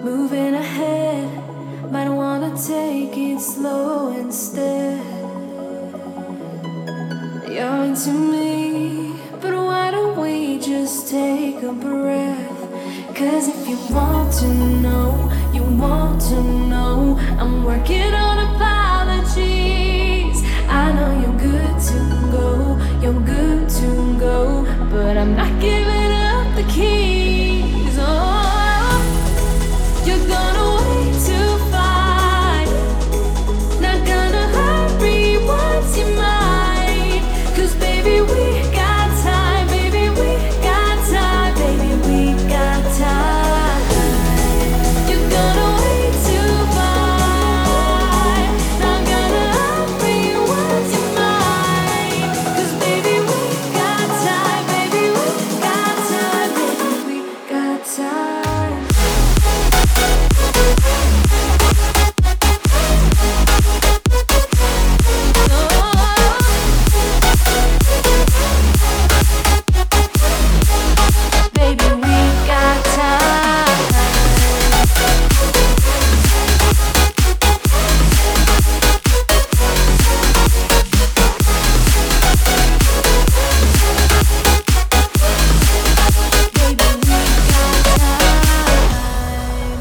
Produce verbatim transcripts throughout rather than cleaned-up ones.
Moving ahead, might wanna take it slow instead. You're into me, but why don't we just take a breath? Cause if you want to know, you want to know, I'm working on apologies. I know you're good to go, you're good to go, but I'm not giving up the keys. Oh, you're gonna wait to find, not gonna hurry once you might. Cause baby we got time, baby we got time, baby we got time. You're gonna wait to find, not gonna hurry once you might. Cause baby we got time, baby we got time, baby we got time. Baby, we got time. Baby, we got time.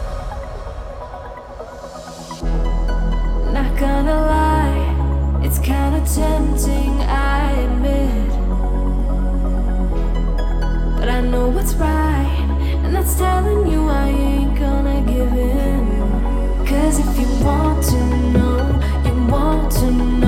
Not gonna lie, it's kinda tempting, I admit. But I know what's right, and that's telling you I ain't gonna give in. Cause if you want to know, you want to know,